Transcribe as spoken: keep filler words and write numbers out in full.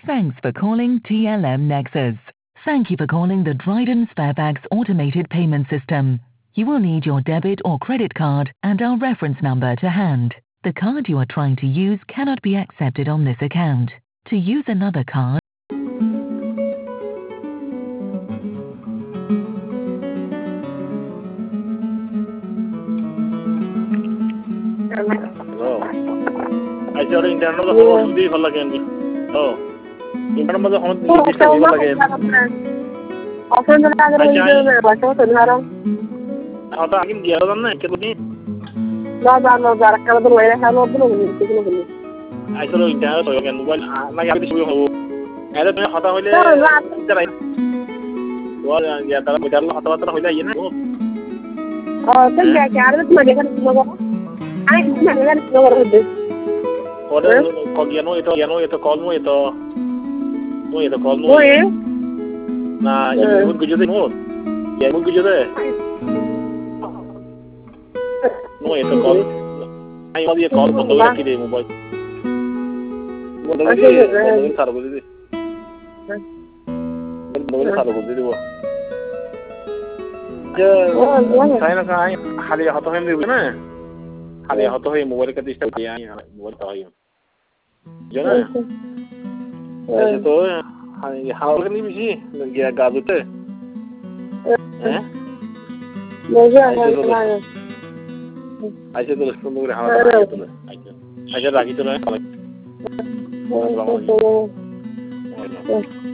Thanks for calling T L M Nexus. Thank you for calling the Dryden Sparebags automated payment system. You will need your debit or credit card and our reference number to hand. The card you are trying to use cannot be accepted on this account. To use another card, Hello. I saw the internet of the whole day for like any. Oh. Internet of the whole day for like any. Often the other way to what was another. How to again the other night? No, no, no, that I can't wait. I have no blue. I saw the internet so you can well like I show you. I don't know how to hold it. Well, yeah, that's what I'm talking about. You know. Oh, think I can't make it. I can't make it. Or you know it, you know it, call me it. No, it call me. Nah, you won't go to the moon. Yeah, won't go to the. No, it call. I want you to call from the way today, mobile. What do you do? What do you do? What do you do? Yeah, China guy, how do you have to him with me? How do you have to him? What can this be? What are you? You know, I said, how can you see? Get got with it. Eh? I said, the spoon will have a I said, I get to know.